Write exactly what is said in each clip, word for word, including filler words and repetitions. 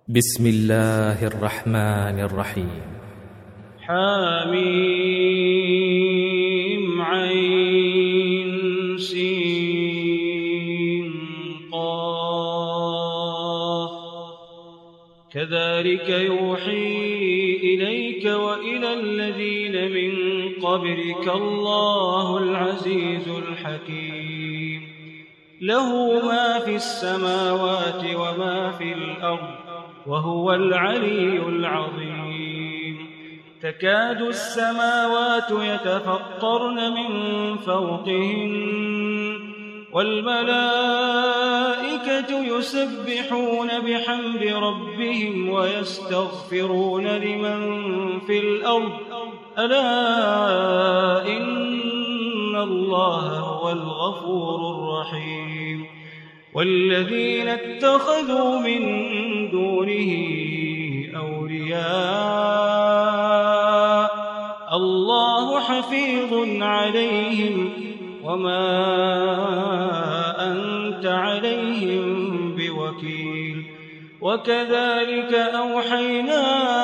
بسم الله الرحمن الرحيم. حميم عين سين قاف كذلك يوحي إليك وإلى الذين من قبلك الله العزيز الحكيم له ما في السماوات وما في الأرض وهو العلي العظيم تكاد السماوات يتفطرن من فوقهن والملائكة يسبحون بحمد ربهم ويستغفرون لمن في الأرض ألا إن الله هو الغفور الرحيم والذين اتخذوا من دونه أولياء الله حفيظ عليهم وما أنت عليهم بوكيل وكذلك أوحينا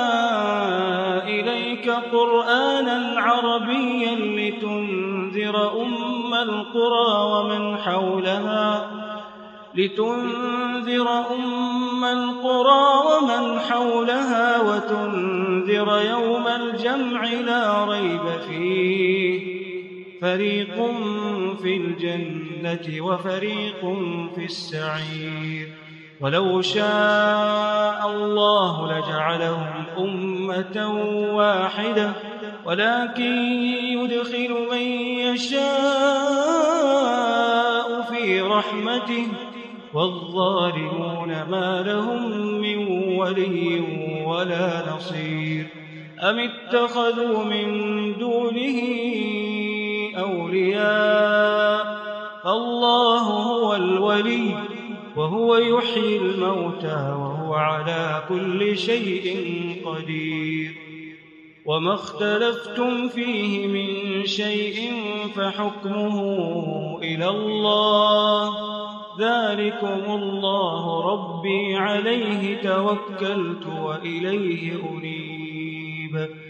إليك قرآنا عربيا لتنذر أم القرى ومن حولها لتنذر أم القرى ومن حولها وتنذر يوم الجمع لا ريب فيه فريق في الجنة وفريق في السعير ولو شاء الله لجعلهم أمة واحدة ولكن يدخل من يشاء في رحمته والظالمون ما لهم من ولي ولا نصير أم اتخذوا من دونه أولياء فالله هو الولي وهو يحيي الموتى وهو على كل شيء قدير وما اختلفتم فيه من شيء فحكمه إلى الله ذلكم الله ربي عليه توكلت وإليه أنيب